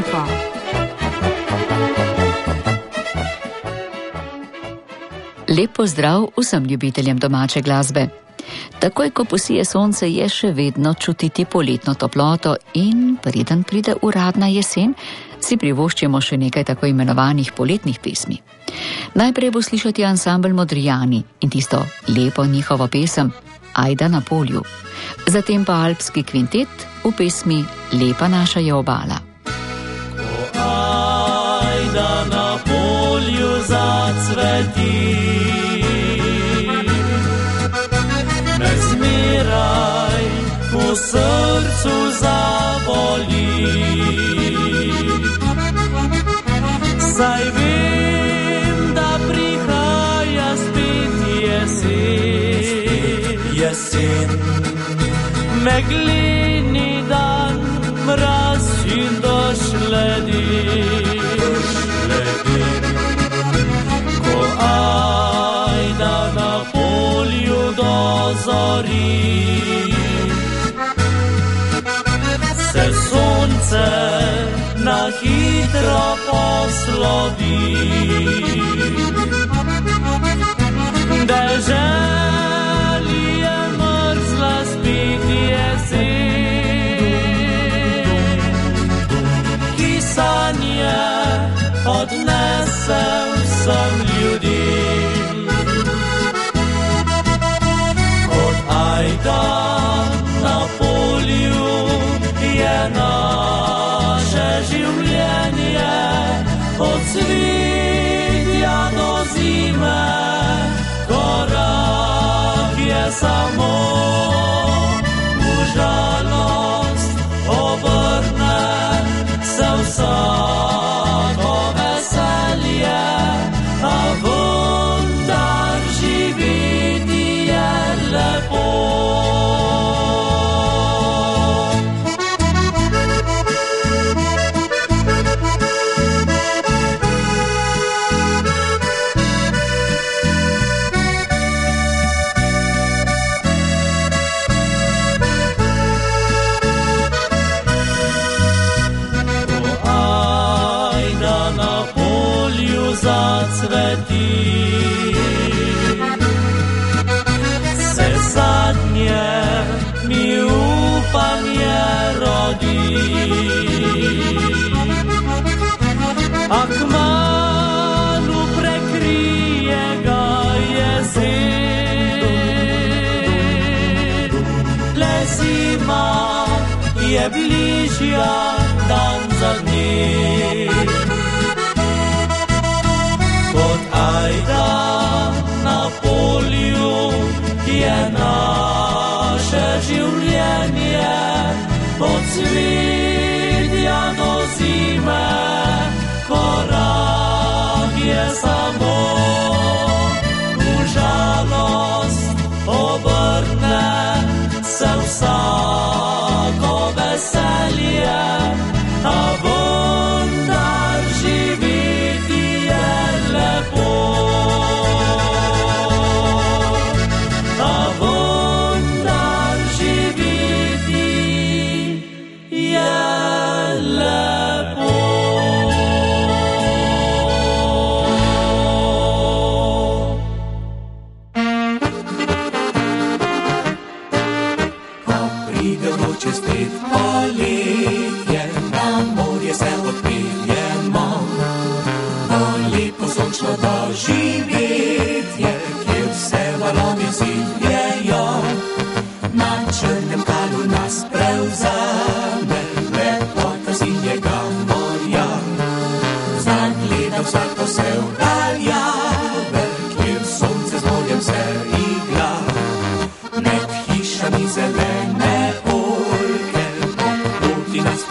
Info. Lep pozdrav vsem ljubiteljem domače glasbe. Takoj, ko posije sonce, je še vedno čutiti poletno toploto in preden pride uradna jesen, si privoščimo še nekaj tako imenovanih poletnih pesmi. Najprej bo slišati ansambel Modrijani in tisto lepo njihovo pesem Ajda na polju. Zatem pa alpski kvintet v pesmi Lepa naša je obala. Ko ajda na polju zacveti, me zmeraj v srcu zaboli. Saj vem, da prihaja spet jesen, megleni dan, mraz in dož ledi. Ko ajda na polju dozori, se sonce na hitro poslovi. Deželi je mrzla spet jesen, ki sanje odnese vsem ljudem. Kot ajda na polju je naše življenje, od cvetja do zime, korak je samo v žalost, obrne se vsako veselje, a vendar živeti je lepo. Zacveti, se zadnje mi upanje rodi, a kmalu prekrije ga jesen. Le zima je bližja dan za dnem. Kot ajda na polju je naše življenje, od cvetja do zime, korak je samo v žalost, obrne se vsako veselje, a vendar živeti je lepo. A vendar živeti je lepo. Ko pride vroče spet poletje, na morje se odpeljemo, lepo sončno doživetje, kjer vse valovi zivjejo. Na črnem kalu nas prevzame lepota sinjega morja. Zagleda vsako se vdaljave, kjer sonce z morjem se igra. Med hišami zelene oljke, po poti nas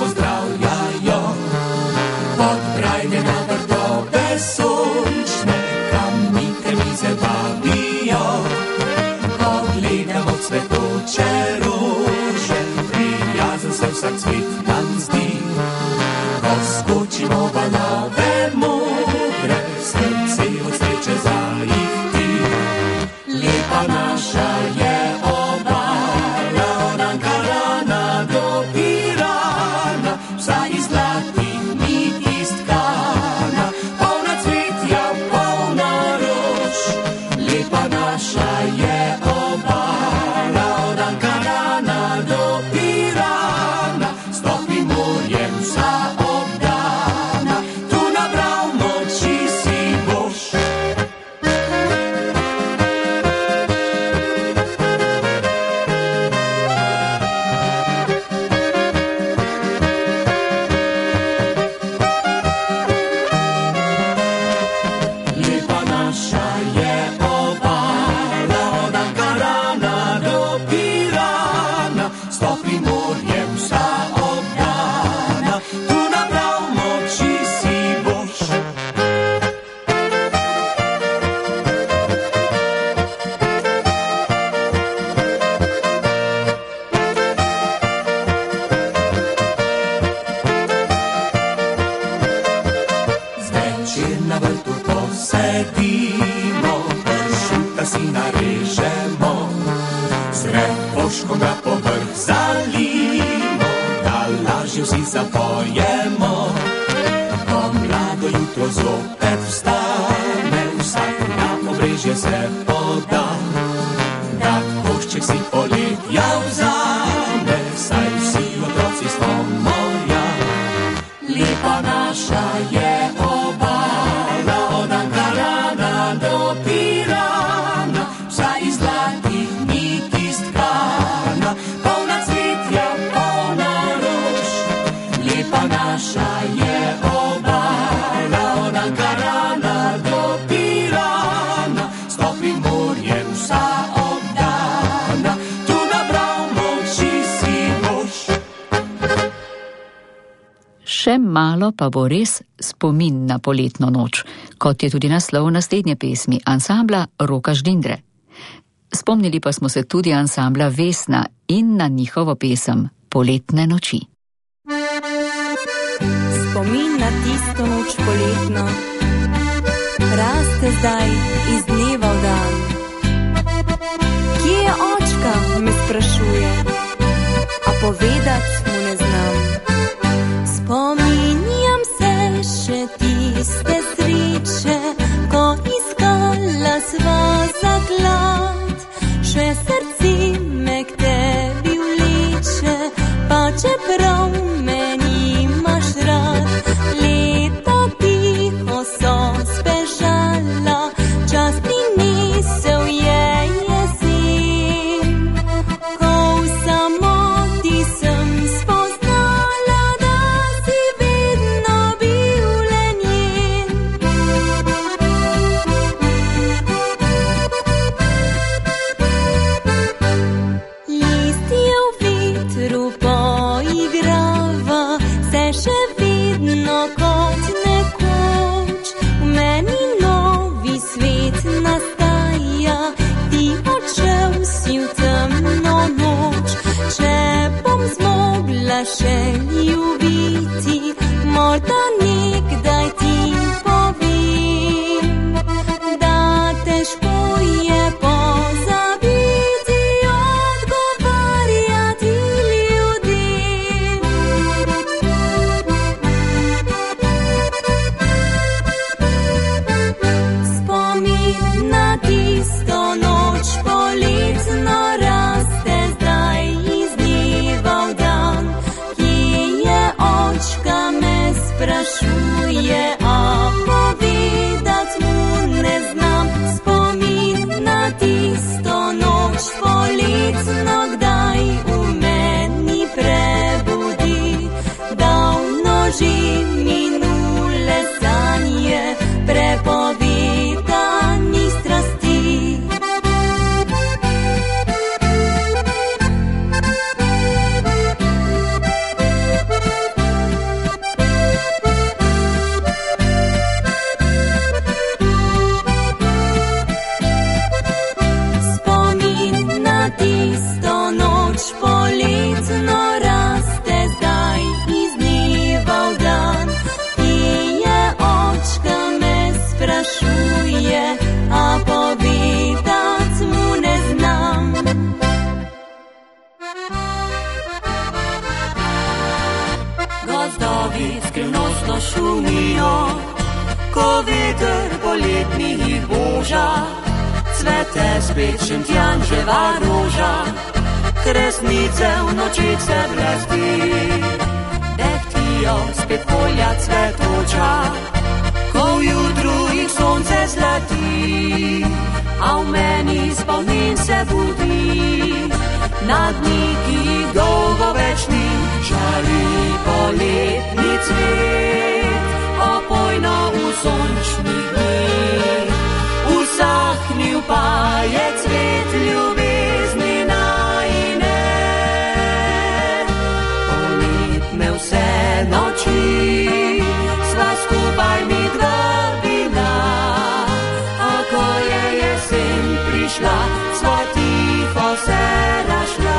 krožkom ga povrh zalimo, da lažje vsi zapojemo. Ko mlado jutro zopet vstane, vsak na obrežje se poda, da košček si poletja vzame, saj vsi otroci smo morja. Lepa naša je obala, od Ankarana do Pirana, vsa iz zlatih niti stkana, polna cvetja, polna rož. Lepa naša je obala, od Ankarana do Pirana, s toplim morjem vsa obdana, tu nabral moči si boš. Še malo pa bo res spomin na poletno noč, kot je tudi naslov naslednje pesmi ansambla Roka Ždindre. Spomnili pa smo se tudi ansambla Vesna in na njihovo pesem Poletne noči. Spomin na tisto noč poletno raste zdaj iz dneva v dan. Kje je očka, me sprašuje, a povedat mu ne znam. Spominjam se še tiste sreče, ko iskala sva zaklad. Še srce me k tebi vleče, pa čeprav me nimaš rad. Leta tiho so zbežala, čas prinesel je jesen. Ko v samoti sem spoznala, da si vedno bil le njen. Listje v vetru poigrava, se še vedno kot nekoč. V meni novi svet nastaja, ti odšel si v temno noč. Če bom zmogla še ljubiti, morda nekdaj ti povem, da težko je pozabiti, odgovarjati ljudem. Spomin na tisto noč poletno raste zdaj iz dneva v dan. Kje je očka, me sprašuje, a povedat mu ne znam. Spomin na tisto noč poletno kdaj v meni prebudi, davno že minule sanje, prepovedani strasti. Spomin na tisto noč poletno raste zdaj iz dneva v dan. Kje je očka, me sprašuje, a povedat mu ne znam. Gozdovi skrivnostno šumijo, ko veter poletni jih boža. Cvete spet šentjanževa roža, kresnice v nočih se blesti. Dehtijo spet polja cvetoča, ko v jutru jih sonce zlati. A v meni spomin se budi, na dni, ki jih dolgo več ni. Žari poletni cvet, opojno v sončnih dneh. Usahnil pa je cvet ljubezni najine. Poletne vse noči sva skupaj mi dva bila, a ko je jesen prišla, sva tiho se razšla.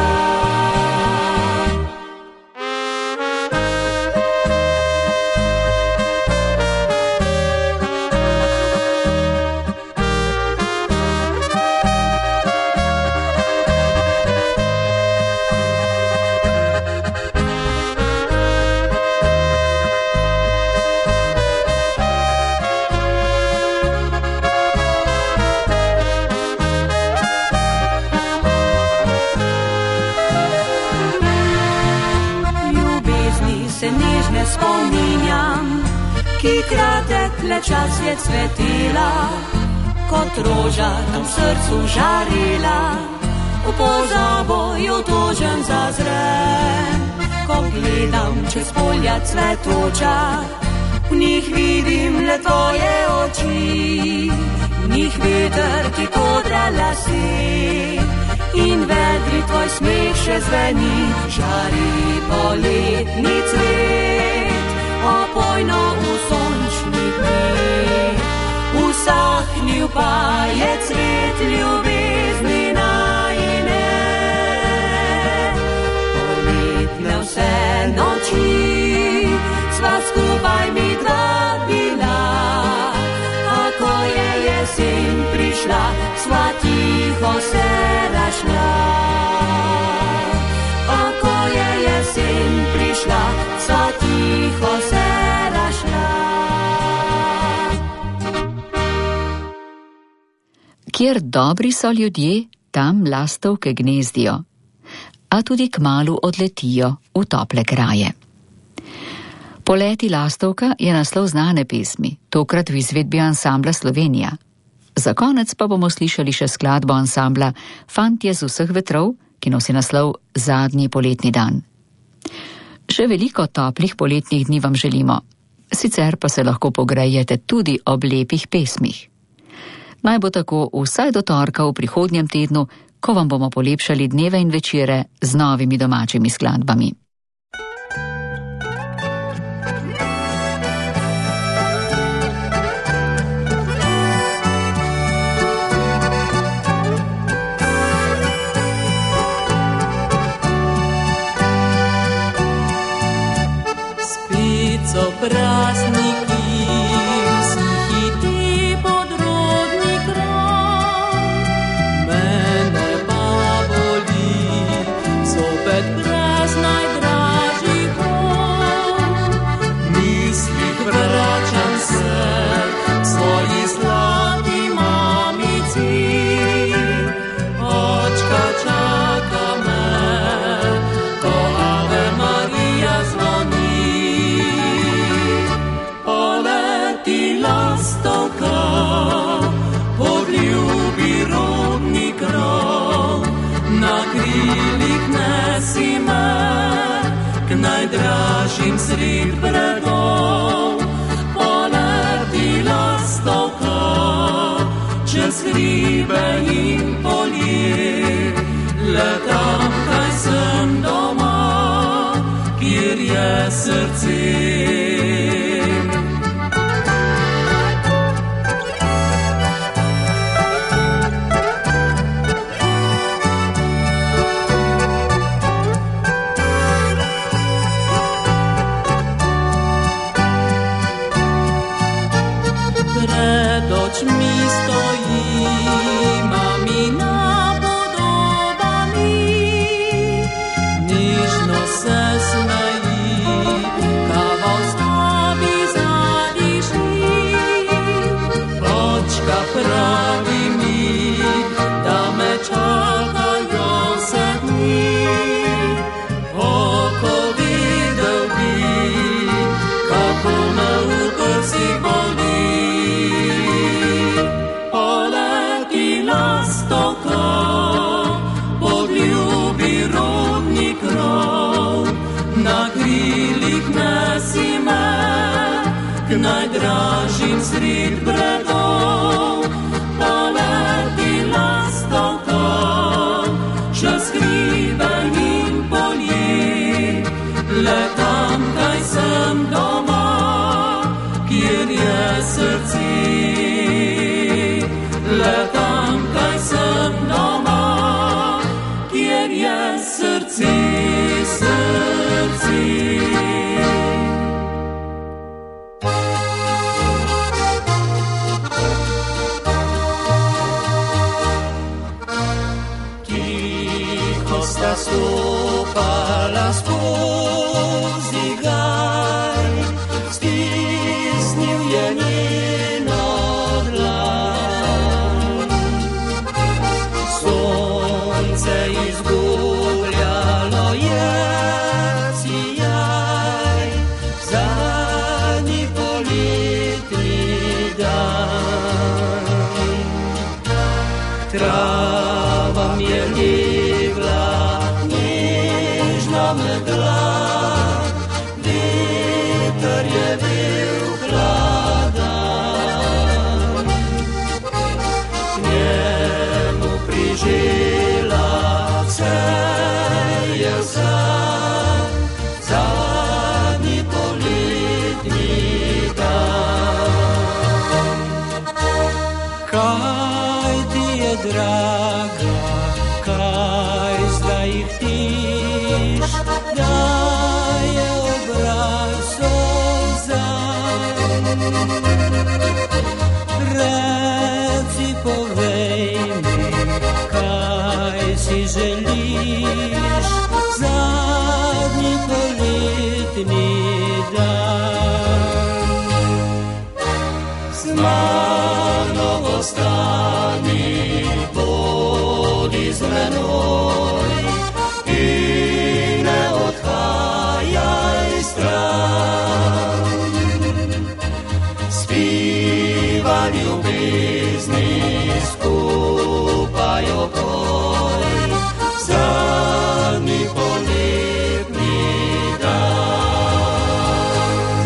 nežne spominjam, ki kratek le čas je cvetila, kot roža tam v srcu žarila, v pozabo jo tožen zazrem. Ko gledam čez polja cvetoča, v njih vidim le tvoje oči, v njih veter ti kodra lasi in vedri tvoj smeh še zveni, žari poletni cvet, opojno v sončnih dneh. Usahnil pa je cvet ljubezni najine, poletne vse noči sva skupaj midva bila, a ko je jesen prišla, sva tiho se razšla. A ko je jesen prišla, sva tiho se razšla. Kjer dobri so ljudje, tam lastovke gnezdijo, a tudi kmalu odletijo v tople kraje. Poleti lastovka je naslov znane pesmi, tokrat v izvedbi ansambla Slovenija. Za konec pa bomo slišali še skladbo ansambla Fantje z vseh vetrov, ki nosi naslov Zadnji poletni dan. Še veliko toplih poletnih dni vam želimo, sicer pa se lahko pogrejete tudi ob lepih pesmih. Naj bo tako vsaj do torka v prihodnjem tednu, ko vam bomo polepšali dneve in večere z novimi domačimi skladbami. So prazniki, vsi hiti pod rodni kraj, mene pa boli, zopet brez najdražjih rok. Mislih vračam se svoji zlati mamici, očka čaka me, ko Ave Marija zvoni. Lastovka, poljubi rodni krov, na krilih nesi me k najdražjim sred bregov. Poleti lastovka, čez hribe in polje, le tam, kaj sem doma, kjer je srce. Mi stoji mamina podoba mi, nežno se smeji, kaval stavi zadiši. Očka pravi mi, da me čakajo se dni, oko videl bi, kako me v prsi boli. Lastovka, poljubi rodni krov, na krilih nesi me k najdražjim sred bregov. Poleti lastovka, čez hribe in polje, le tam, kaj sem doma, kjer je srce. Le tam, kaj sem doma, kjer je srce, srce. Tiho sta stopala skozi gaj, stisnil je njeno dlan. Sonce izgubljalo je sijaj, megla, veter je bil hladan. K njemu prižila vse je zadnji poletni dan. Kaj ti je draga, kaj zdaj ihtiš, da je obraz solzan. Reci, povej mi, kaj si želiš, zadnji poletni dan. Z mano ostani, bodi z menoj in ne odhajaj stran. Spiva ljubezni, skupaj opoj, zadnji poletni dan.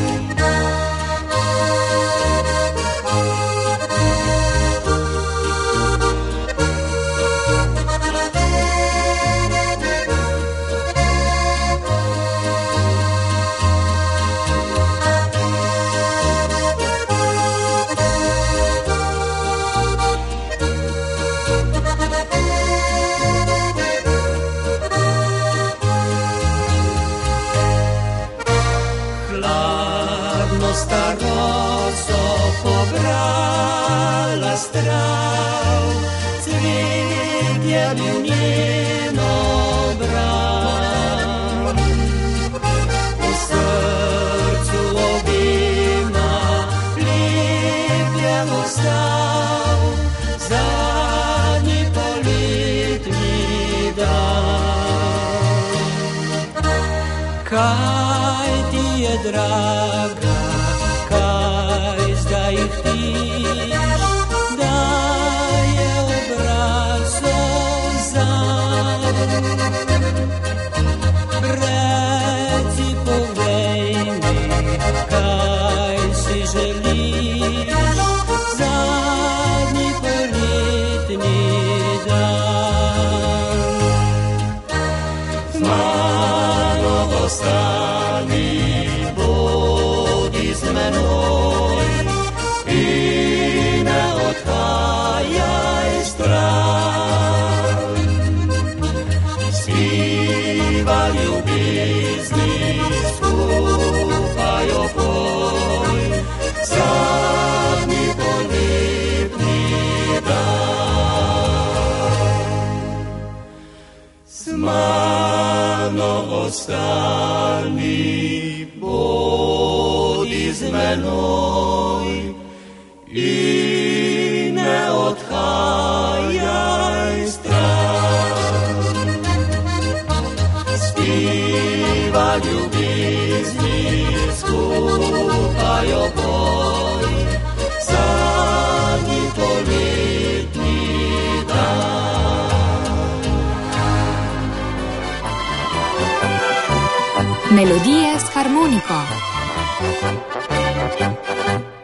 Hladno staroso pobrala strav, cvet je bil njen obran. V srcu obima lep je ostal zadnji poletni dan. Kaj ti je draga, kaj zdaj ihtiš, da je obraz solzan. Reci, povej mi, kaj si želiš, zadnji poletni dan. Z mano ostani, bodi z menoj in ne odhajaj stran. Spiva ljubezni, skupaj opoj, zadnji poletni dan. Z mano ostani, bodi z menoj in ne odhajaj stran. Spiva ljubezni, skupaj opoj, zadnji poletni dan. Melodije s harmoniko.